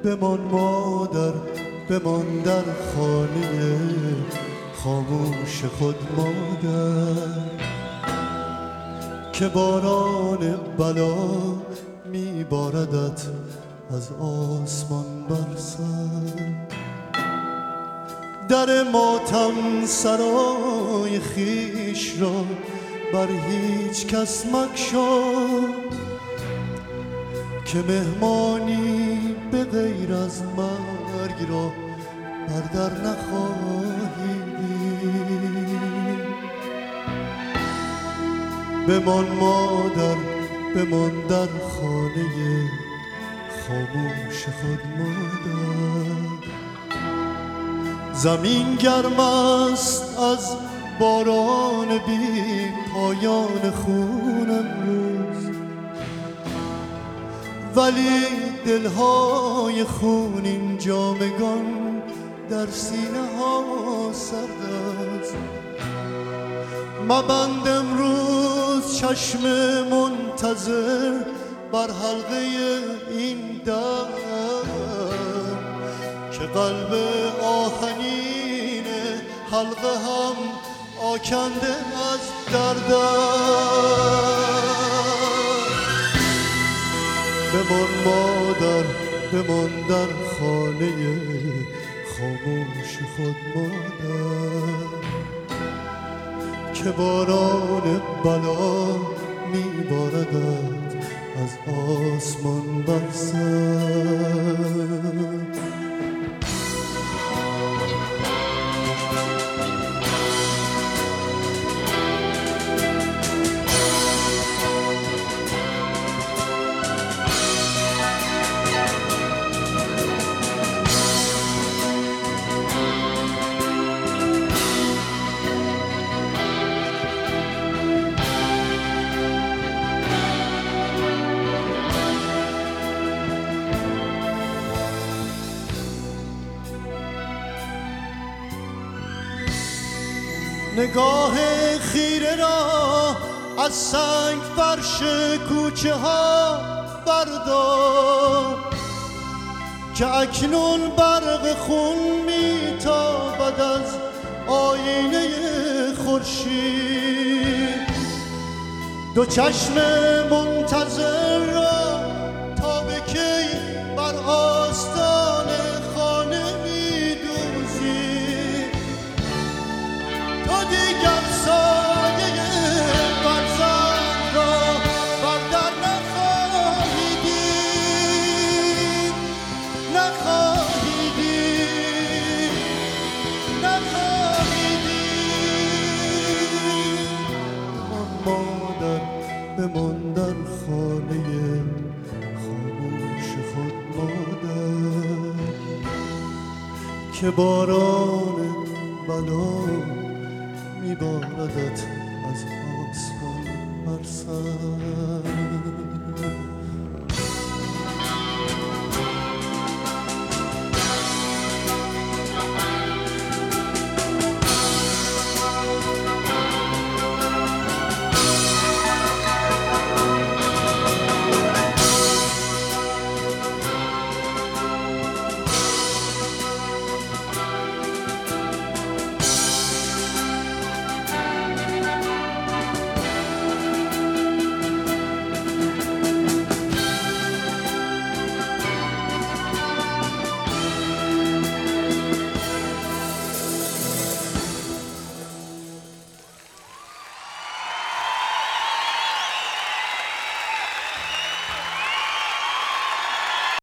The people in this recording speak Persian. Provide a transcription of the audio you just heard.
بمان مادر، بمان در خانه خاموش خود مادر، که باران بلا میباردت از آسمان بر سر. در ماتم سرای خیش را بر هیچ کس مگشای، که مهمانی به غیر از مرگ را بر در نخواهی دید. بمان مادر، بمان در خانه خاموش خود مادر. زمین گرم است از باران بی پایان خون امروز، ولی دلهای خونین جامگان در سینه ها سرد است. مبند امروز چشم منتظر بر حلقه این در، که قلب آهنین حلقه هم آکنده از درد. بمان مادر، بمان در خانه خاموش خود مادر، که باران بلا میباردد از آسمان بر سر. نگاه خیره را از سنگ فرش کوچه ها بردار، که اکنون برق خون میتابد از آینه خورشید. دو چشم منتظر را تا به کی بر آستان خانه میدوزی. تو دیگر سایه فرزند را بر در نخواهی دید، نخواهی دید، نخواهی دید. مادر، بمان در خانه خاموش خود مادر، که باران بلا میباردت از آسمان بر سر.